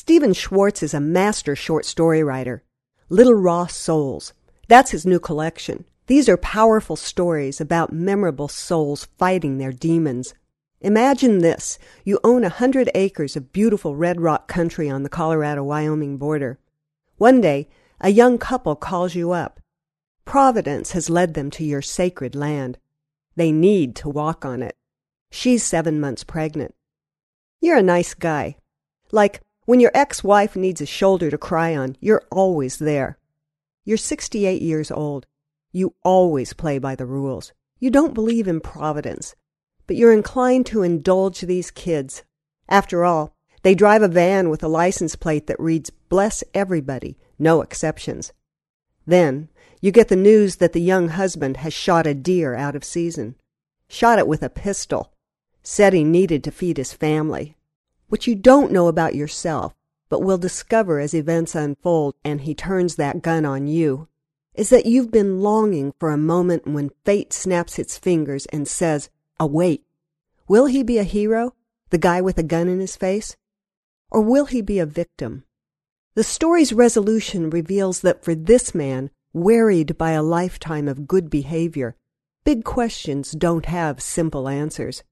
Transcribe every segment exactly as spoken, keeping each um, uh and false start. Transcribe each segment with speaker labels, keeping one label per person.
Speaker 1: Stephen Schwartz is a master short story writer. Little Raw Souls. That's his new collection. These are powerful stories about memorable souls fighting their demons. Imagine this. You own a hundred acres of beautiful red rock country on the Colorado-Wyoming border. One day, a young couple calls you up. Providence has led them to your sacred land. They need to walk on it. She's seven months pregnant. You're a nice guy. Like, when your ex-wife needs a shoulder to cry on, you're always there. You're sixty-eight years old. You always play by the rules. You don't believe in providence, but you're inclined to indulge these kids. After all, they drive a van with a license plate that reads, "Bless everybody, no exceptions." Then, you get the news that the young husband has shot a deer out of season. Shot it with a pistol. Said he needed to feed his family. What you don't know about yourself, but will discover as events unfold and he turns that gun on you, is that you've been longing for a moment when fate snaps its fingers and says, "Await." Will he be a hero, the guy with a gun in his face? Or will he be a victim? The story's resolution reveals that for this man, wearied by a lifetime of good behavior, big questions don't have simple answers.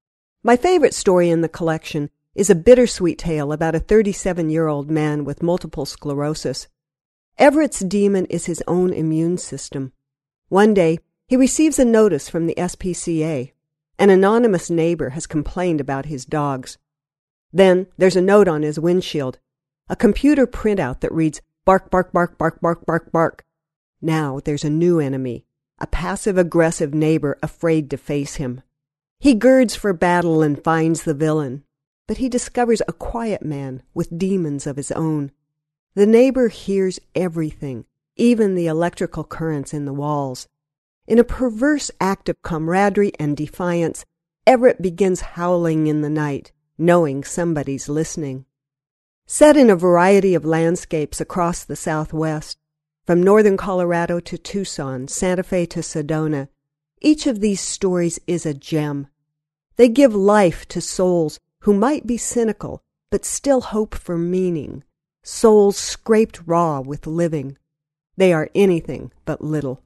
Speaker 1: My favorite story in the collection is a bittersweet tale about a thirty-seven-year-old man with multiple sclerosis. Everett's demon is his own immune system. One day, he receives a notice from the S P C A. An anonymous neighbor has complained about his dogs. Then there's a note on his windshield, a computer printout that reads, "Bark, bark, bark, bark, bark, bark, bark." Now there's a new enemy, a passive-aggressive neighbor afraid to face him. He girds for battle and finds the villain, but he discovers a quiet man with demons of his own. The neighbor hears everything, even the electrical currents in the walls. In a perverse act of camaraderie and defiance, Everett begins howling in the night, knowing somebody's listening. Set in a variety of landscapes across the Southwest, from northern Colorado to Tucson, Santa Fe to Sedona, each of these stories is a gem. They give life to souls who might be cynical, but still hope for meaning, souls scraped raw with living. They are anything but little.